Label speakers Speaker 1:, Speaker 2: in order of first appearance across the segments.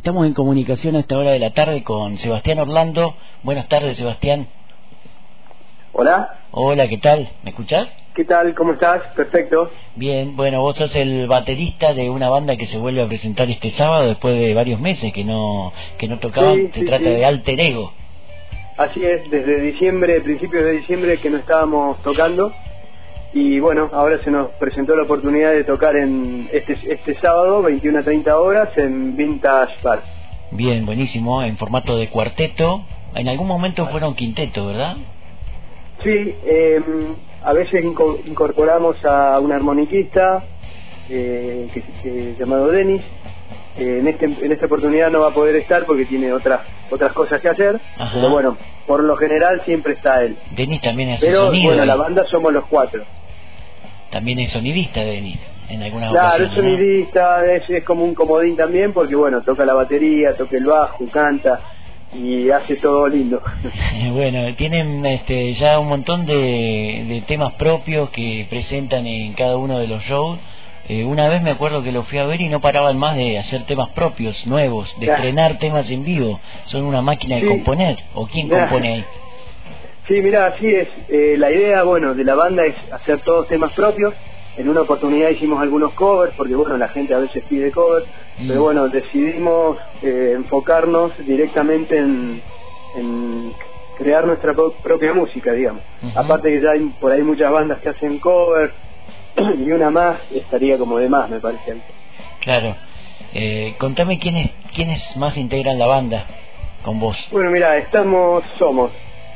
Speaker 1: Estamos en comunicación a esta hora de la tarde con Sebastián Orlando. Buenas tardes, Sebastián.
Speaker 2: Hola.
Speaker 1: Hola, ¿qué tal? ¿Me escuchás?
Speaker 2: ¿Qué tal? ¿Cómo estás? Perfecto.
Speaker 1: Bien, bueno, vos sos el baterista de una banda que se vuelve a presentar este sábado después de varios meses que no tocaban. Se trata de Alter Ego.
Speaker 2: Así es, desde diciembre, principios de diciembre que no estábamos tocando. Y bueno, ahora se nos presentó la oportunidad de tocar en este sábado, 21 a 30 horas, en Vintage Bar.
Speaker 1: Bien, buenísimo, en formato de cuarteto. En algún momento fueron quinteto, ¿verdad?
Speaker 2: Sí, a veces incorporamos a un armoniquista llamado Denis. En esta oportunidad no va a poder estar porque tiene otras cosas que hacer. Ajá. Pero bueno, por lo general siempre está él.
Speaker 1: Denis también hace
Speaker 2: pero,
Speaker 1: sonido.
Speaker 2: Bueno, la banda somos los cuatro.
Speaker 1: También es sonidista Denis, en algunas
Speaker 2: ocasiones.
Speaker 1: Claro,
Speaker 2: es sonidista, es como un comodín también porque bueno, toca la batería, toca el bajo, canta y hace todo lindo.
Speaker 1: Bueno, tienen ya un montón de temas propios que presentan en cada uno de los shows. Una vez me acuerdo que lo fui a ver y no paraban más de hacer temas propios, nuevos, de estrenar temas en vivo. Son una máquina de componer. ¿O quién compone ahí?
Speaker 2: Sí, mira, así es. La idea, bueno, de la banda es hacer todos temas propios. En una oportunidad hicimos algunos covers, porque bueno, la gente a veces pide covers, pero bueno, decidimos enfocarnos directamente en crear nuestra propia música, digamos. Aparte que ya hay por ahí muchas bandas que hacen covers, y una más estaría como de más, me parece.
Speaker 1: Claro. Contame quiénes más integran la banda con vos.
Speaker 2: Bueno, mira, somos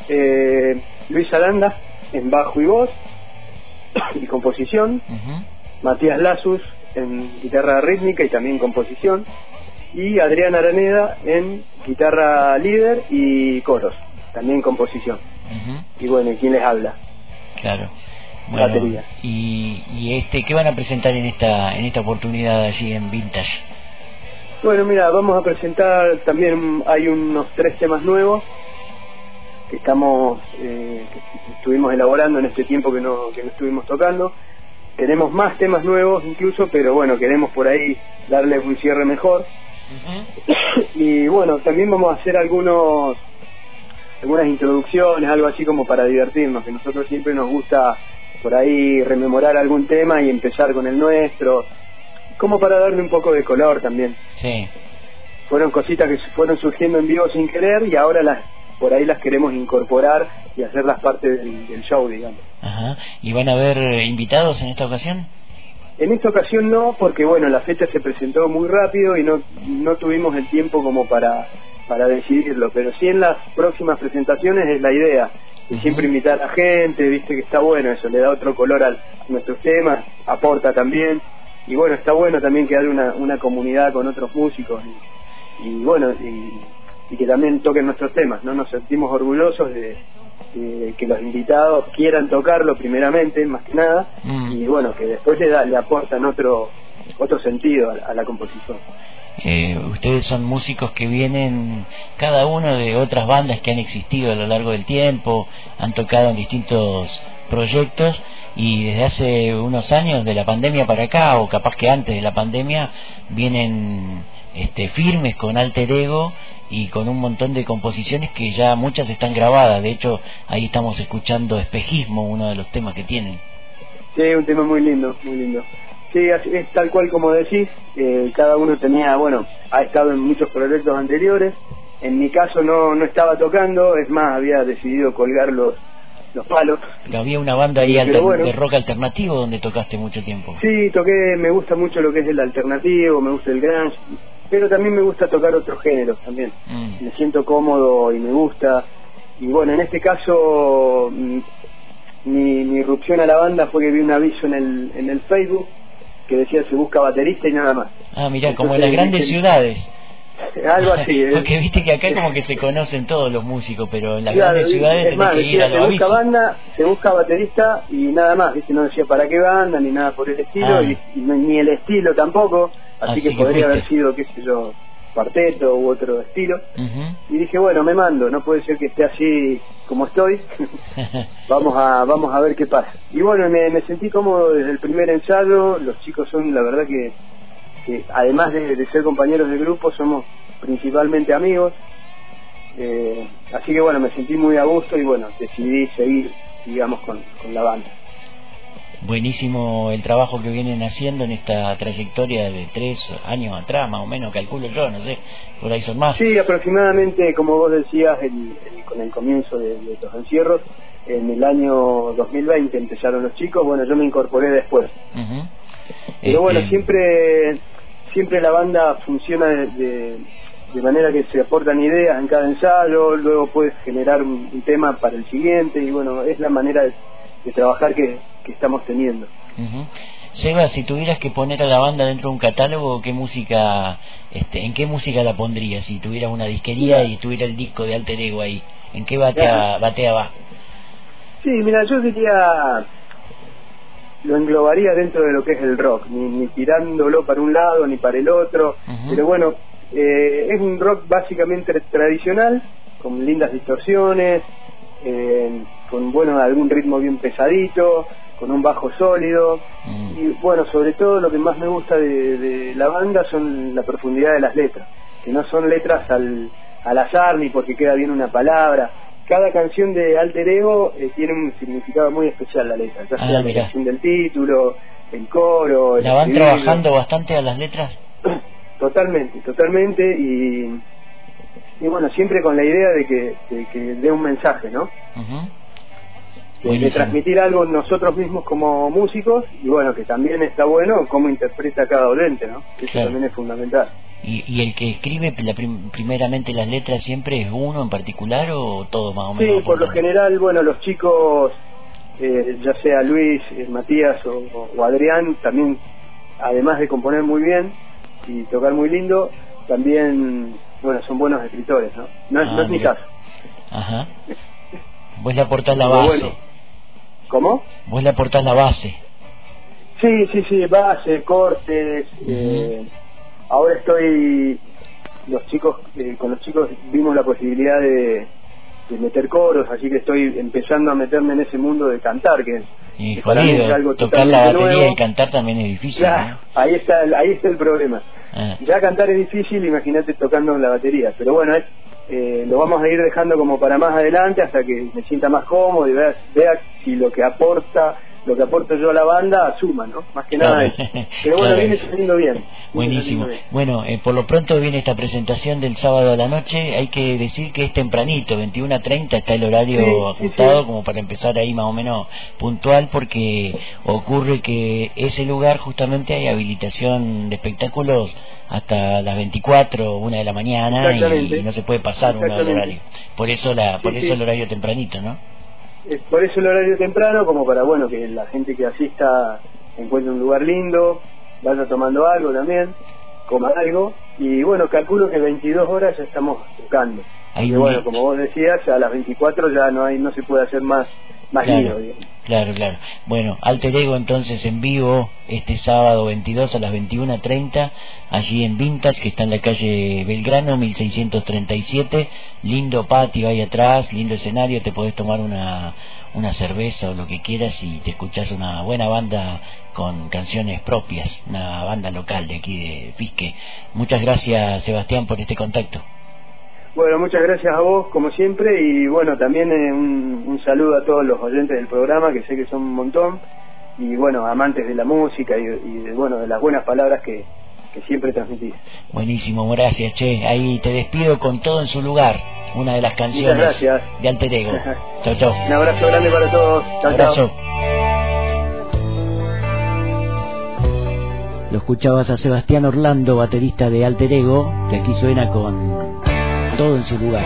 Speaker 2: Luis Aranda en bajo y voz y composición, Matías Lazus en guitarra rítmica y también composición, y Adrián Araneda en guitarra líder y coros, también composición. Y bueno, ¿quién les habla?
Speaker 1: Claro. Bueno,
Speaker 2: batería.
Speaker 1: Y ¿qué van a presentar en esta oportunidad allí en Vintage?
Speaker 2: Bueno, mira, vamos a presentar también, hay unos 3 temas nuevos que que estuvimos elaborando en este tiempo que no estuvimos tocando. Tenemos más temas nuevos incluso, pero bueno, queremos por ahí darle un cierre mejor. Y bueno, también vamos a hacer algunas introducciones, algo así como para divertirnos, que nosotros siempre nos gusta por ahí rememorar algún tema y empezar con el nuestro, como para darle un poco de color también.
Speaker 1: Sí.
Speaker 2: Fueron cositas que fueron surgiendo en vivo sin querer y ahora por ahí las queremos incorporar y hacerlas parte del show, digamos.
Speaker 1: Ajá. ¿Y van a haber invitados en esta ocasión?
Speaker 2: En esta ocasión no, porque bueno, la fecha se presentó muy rápido y no tuvimos el tiempo como para decidirlo, pero sí en las próximas presentaciones es la idea. Y siempre invitar a la gente, viste que está bueno eso, le da otro color a nuestros temas, aporta también, y bueno, está bueno también que haya una comunidad con otros músicos, y bueno, y que también toquen nuestros temas, ¿no? Nos sentimos orgullosos de que los invitados quieran tocarlo primeramente, más que nada, y bueno, que después le aportan otro sentido a la composición.
Speaker 1: Ustedes son músicos que vienen cada uno de otras bandas que han existido a lo largo del tiempo, han tocado en distintos proyectos y desde hace unos años de la pandemia para acá, o capaz que antes de la pandemia, vienen firmes con Alter Ego y con un montón de composiciones que ya muchas están grabadas. De hecho, ahí estamos escuchando Espejismo, uno de los temas que tienen.
Speaker 2: Sí, un tema muy lindo, muy lindo. Sí, es tal cual como decís, cada uno ha estado en muchos proyectos anteriores. En mi caso no estaba tocando, es más, había decidido colgar los palos.
Speaker 1: Pero había una banda ahí de rock alternativo donde tocaste mucho tiempo.
Speaker 2: Sí, me gusta mucho lo que es el alternativo, me gusta el grunge, pero también me gusta tocar otros géneros también. Me siento cómodo y me gusta. Y bueno, en este caso, mi irrupción a la banda fue que vi un aviso en el Facebook que decía se busca baterista y nada más.
Speaker 1: Ah, mirá, como en las grandes ciudades.
Speaker 2: Algo así.
Speaker 1: Porque viste que acá como que se conocen todos los músicos, pero en las grandes ciudades tenés que ir a los avisos.
Speaker 2: Se busca baterista y nada más, ¿viste? No decía para qué banda ni nada por el estilo, y ni el estilo tampoco, así que podría haber sido, qué sé yo, cuarteto u otro estilo. Y dije, bueno, me mando, no puede ser que esté así como estoy. vamos a ver qué pasa. Y bueno, me sentí cómodo desde el primer ensayo. Los chicos son, la verdad que además de ser compañeros de grupo, somos principalmente amigos, así que bueno, me sentí muy a gusto y bueno, decidí seguir, digamos, con la banda.
Speaker 1: Buenísimo el trabajo que vienen haciendo en esta trayectoria de 3 años atrás, más o menos, calculo yo, no sé, por ahí son más.
Speaker 2: Sí, aproximadamente, como vos decías, con el comienzo de los encierros, en el año 2020 empezaron los chicos, bueno, yo me incorporé después.
Speaker 1: Uh-huh.
Speaker 2: Pero bueno, siempre la banda funciona de manera que se aportan ideas en cada ensayo, luego puedes generar un tema para el siguiente, y bueno, es la manera de trabajar que estamos teniendo.
Speaker 1: Uh-huh. Seba, si tuvieras que poner a la banda dentro de un catálogo, ¿qué música, ¿en qué música la pondrías? Si tuvieras una disquería y tuviera el disco de Alter Ego ahí, ¿en qué batea va?
Speaker 2: Sí, mira, yo diría, lo englobaría dentro de lo que es el rock, ni tirándolo para un lado ni para el otro, uh-huh. Pero bueno, es un rock básicamente tradicional, con lindas distorsiones, con bueno, algún ritmo bien pesadito, con un bajo sólido, y bueno, sobre todo lo que más me gusta de la banda son la profundidad de las letras, que no son letras al azar ni porque queda bien una palabra. Cada canción de Alter Ego tiene un significado muy especial, la letra, ya sea la canción del título, el coro,
Speaker 1: ¿la van trabajando bastante a las letras?
Speaker 2: Totalmente, y bueno, siempre con la idea de que dé un mensaje, ¿no? Uh-huh. De transmitir algo nosotros mismos como músicos, y bueno, que también está bueno cómo interpreta cada oyente, ¿no? Eso claro. También es fundamental.
Speaker 1: ¿Y el que escribe primeramente las letras siempre es uno en particular o todo más o menos?
Speaker 2: Sí, por lo general, bueno, los chicos, ya sea Luis, Matías o Adrián, también, además de componer muy bien y tocar muy lindo, también, bueno, son buenos escritores, ¿no? No es mi caso.
Speaker 1: Ajá. Vos le aportás la base. Bueno.
Speaker 2: ¿Cómo?
Speaker 1: Vos le aportás la base.
Speaker 2: Sí, base, cortes. Uh-huh. Ahora estoy, con los chicos vimos la posibilidad de meter coros, así que estoy empezando a meterme en ese mundo de cantar, que
Speaker 1: y jodido, es algo tocar la batería nuevo. Y cantar también es difícil.
Speaker 2: Ya, ¿no? Ahí está el problema. Ya cantar es difícil, imagínate tocando la batería, pero bueno, lo vamos a ir dejando como para más adelante hasta que me sienta más cómodo y vea si lo que aporto yo a la banda suma, ¿no? Más que nada eso. Pero bueno, viene saliendo bien.
Speaker 1: Buenísimo. Bueno, por lo pronto viene esta presentación del sábado a la noche. Hay que decir que es tempranito, 21:30 está el horario ajustado, como para empezar ahí más o menos puntual, porque ocurre que ese lugar justamente hay habilitación de espectáculos hasta las 24, 1 de la mañana, y no se puede pasar uno del horario. Por eso el horario tempranito, ¿no?
Speaker 2: Por eso el horario temprano, como para, bueno, que la gente que asista encuentre un lugar lindo, vaya tomando algo también, coma algo, y bueno, calculo que 22 horas ya estamos tocando. Y bueno, como vos decías, a las 24 ya no se puede hacer más lío, digamos.
Speaker 1: Claro. Bueno, Alter Ego entonces en vivo este sábado 22 a las 21:30 allí en Vintage, que está en la calle Belgrano 1637, lindo patio ahí atrás, lindo escenario, te podés tomar una cerveza o lo que quieras y te escuchás una buena banda con canciones propias, una banda local de aquí de Fisque. Muchas gracias, Sebastián, por este contacto.
Speaker 2: Bueno, muchas gracias a vos, como siempre, y bueno, también un saludo a todos los oyentes del programa, que sé que son un montón, y bueno, amantes de la música y de las buenas palabras que siempre transmitís.
Speaker 1: Buenísimo, gracias, che. Ahí te despido con Todo en su lugar, una de las canciones de Alter Ego. Chau.
Speaker 2: Un abrazo grande para todos.
Speaker 1: Chau. Lo escuchabas a Sebastián Orlando, baterista de Alter Ego, que aquí suena con Todo en su lugar.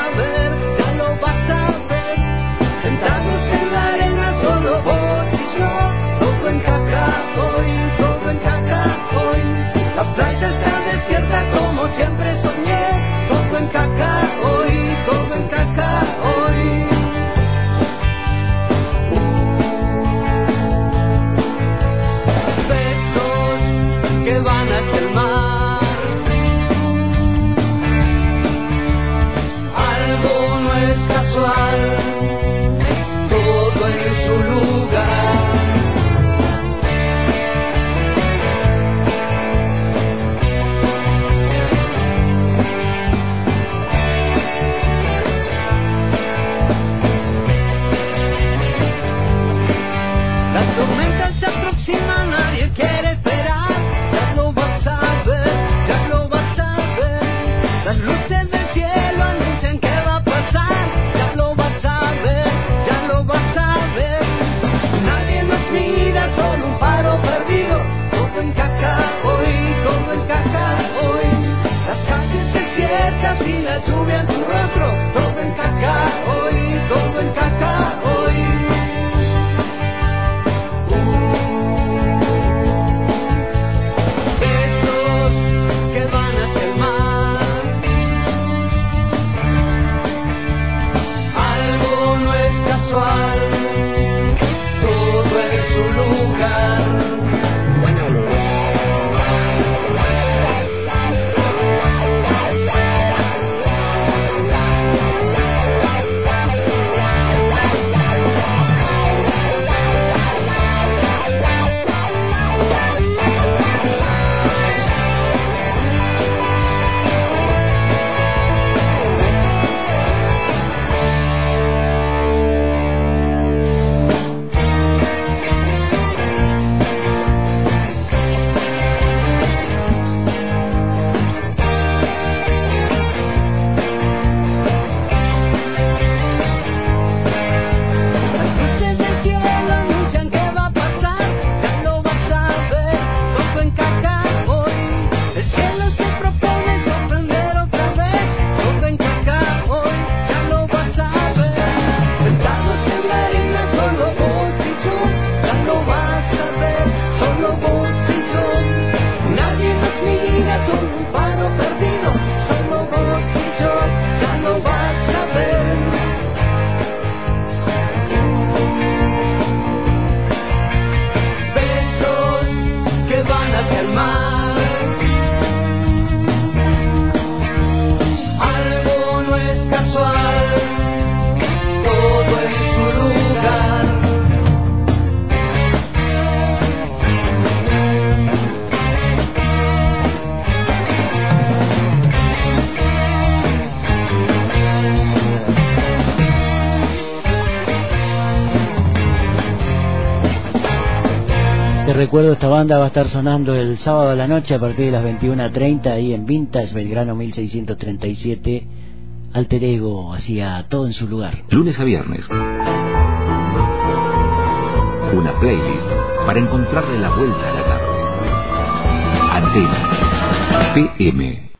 Speaker 3: Sentados en la arena solo vos y yo. la lluvia en tu rostro, todo encaja hoy, todo encaja hoy. Besos que van hacia el mar, algo no es casual, todo en su lugar.
Speaker 1: Recuerdo, esta banda va a estar sonando el sábado a la noche a partir de las 21:30 ahí en Vintage Belgrano 1637. Alter Ego hacía todo en su lugar.
Speaker 4: Lunes a viernes. Una playlist para encontrarle la vuelta a la tarde. Antena PM.